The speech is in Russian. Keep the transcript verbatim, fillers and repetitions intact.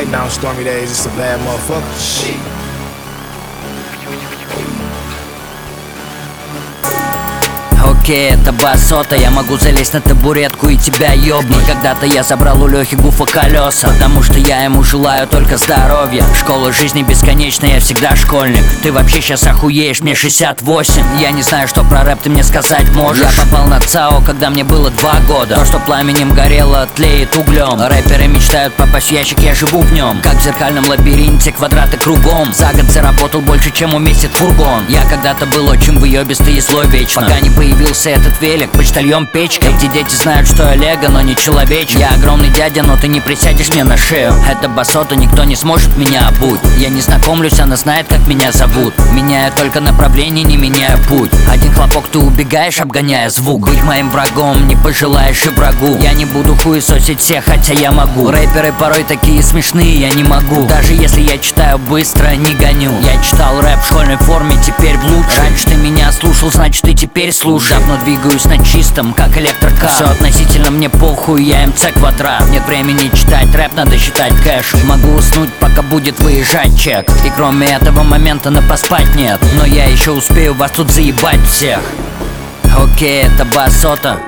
right now, stormy days, it's a bad motherfucker. Shit. Окей, это басота, я могу залезть на табуретку и тебя ёбнуть. Когда-то я забрал у Лёхи Гуфа колеса, потому что я ему желаю только здоровья. Школа жизни бесконечна, я всегда школьник. Ты вообще сейчас охуеешь, мне шестьдесят восемь. Я не знаю, что про рэп ты мне сказать можешь. Я попал на ЦАО, когда мне было два года. То, что пламенем горело, тлеет углем. Рэперы мечтают попасть в ящик, я живу в нем. Как в зеркальном лабиринте, квадраты кругом. За год заработал больше, чем уместит фургон. Я когда-то был очень выёбистый и злой вечно, пока не появился этот велик, почтальон печкой. Эти дети знают, что я лего, но не человечек. Я огромный дядя, но ты не присядешь мне на шею. Это басота, никто не сможет меня обуть. Я не знакомлюсь, она знает, как меня зовут. Меняю только направление, не меняю путь. Один хлопок, ты убегаешь, обгоняя звук. Быть моим врагом не пожелаешь и врагу. Я не буду хуесосить всех, хотя я могу. Рэперы порой такие смешные, я не могу. Даже если я читаю быстро, не гоню. Я читал рэп в школьной форме, теперь в лучшей. Раньше ты меня слушал, значит ты теперь слушай. Но двигаюсь на чистом, как электрокар. Все относительно, мне похуй, я эм цэ квадрат. Нет времени читать рэп, надо считать кэш. Могу уснуть, пока будет выезжать чек. И кроме этого момента на поспать нет. Но я еще успею вас тут заебать всех. Окей, это басота.